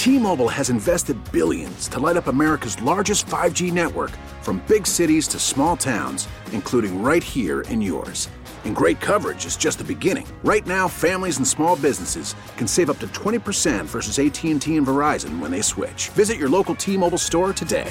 T-Mobile has invested billions to light up America's largest 5G network, from big cities to small towns, including right here in yours. And great coverage is just the beginning. Right now, families and small businesses can save up to 20% versus AT&T and Verizon when they switch. Visit your local T-Mobile store today.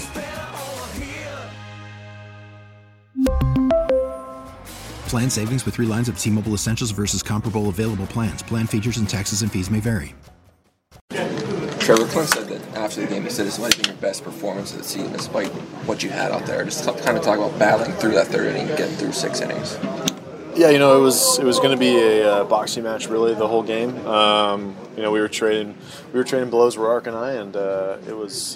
Plan savings with 3 lines of T-Mobile Essentials versus comparable available plans. Plan features and taxes and fees may vary. Trevor Clint said that after the game, he said this might have been your best performance of the season, despite what you had out there. Just kind of talk about battling through that third inning, getting through 6 innings. Yeah, it was going to be a boxing match really the whole game. We were trading blows, Roark and I, and it was,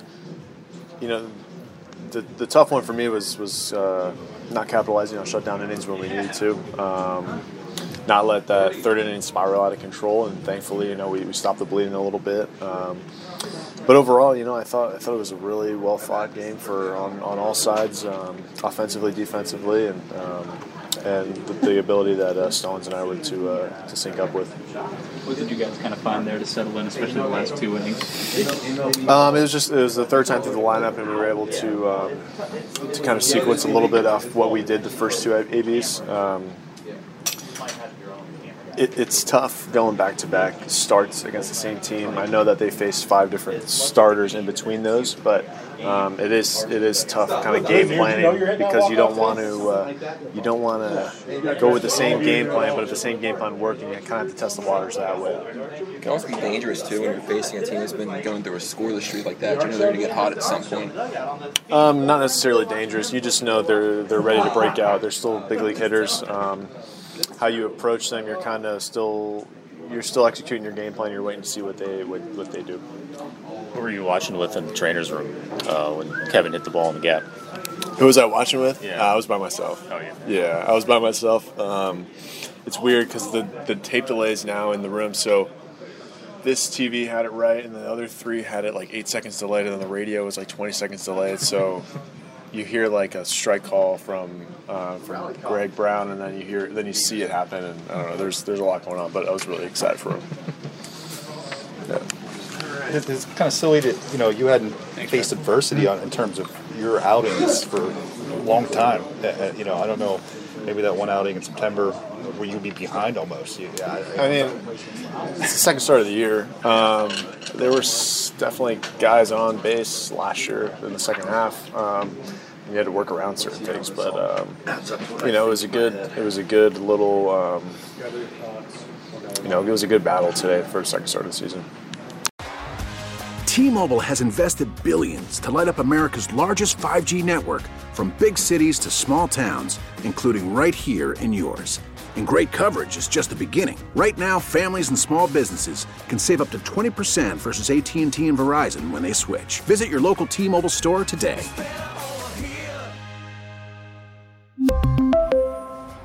the tough one for me was not capitalizing on shutdown innings when we needed to. Not let that third inning spiral out of control, and thankfully, we stopped the bleeding a little bit. But overall, I thought it was a really well fought game on all sides, offensively, defensively, and the ability that Stones and I were to sync up with. What did you guys kind of find there to settle in, especially the last 2 innings? It was the third time through the lineup, and we were able to kind of sequence a little bit off what we did the first 2 ABs. It's tough going back-to-back starts against the same team. I know that they faced 5 different starters in between those, but it is tough kind of game planning because you don't want to go with the same game plan, but if the same game plan working, you kind of have to test the waters that way. It can also be dangerous too when you're facing a team that's been going through a scoreless streak like that. You know they're going to get hot at some point. Not necessarily dangerous. You just know they're ready to break out. They're still big league hitters. How you approach them, you're still executing your game plan. You're waiting to see what they do. Who were you watching with in the trainer's room when Kevin hit the ball in the gap? Who was I watching with? Yeah. I was by myself. Oh yeah. Yeah, I was by myself. It's weird because the tape delay is now in the room, so this TV had it right, and the other 3 had it like 8 seconds delayed, and then the radio was like 20 seconds delayed. So you hear like a strike call from Greg Brown, and then you see it happen, and I don't know. There's a lot going on, but I was really excited for him. Yeah. It's kind of silly that you hadn't faced adversity in terms of your outings for a long time. I don't know. Maybe that one outing in September where you'd be behind almost. It's the second start of the year. There were definitely guys on base last year in the second half. You had to work around certain things, but it was a good little. It was a good battle today for the second start of the season. T-Mobile has invested billions to light up America's largest 5G network, from big cities to small towns, including right here in yours. And great coverage is just the beginning. Right now, families and small businesses can save up to 20% versus AT&T and Verizon when they switch. Visit your local T-Mobile store today.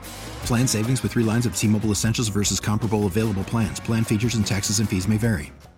Plan savings with 3 lines of T-Mobile Essentials versus comparable available plans. Plan features and taxes and fees may vary.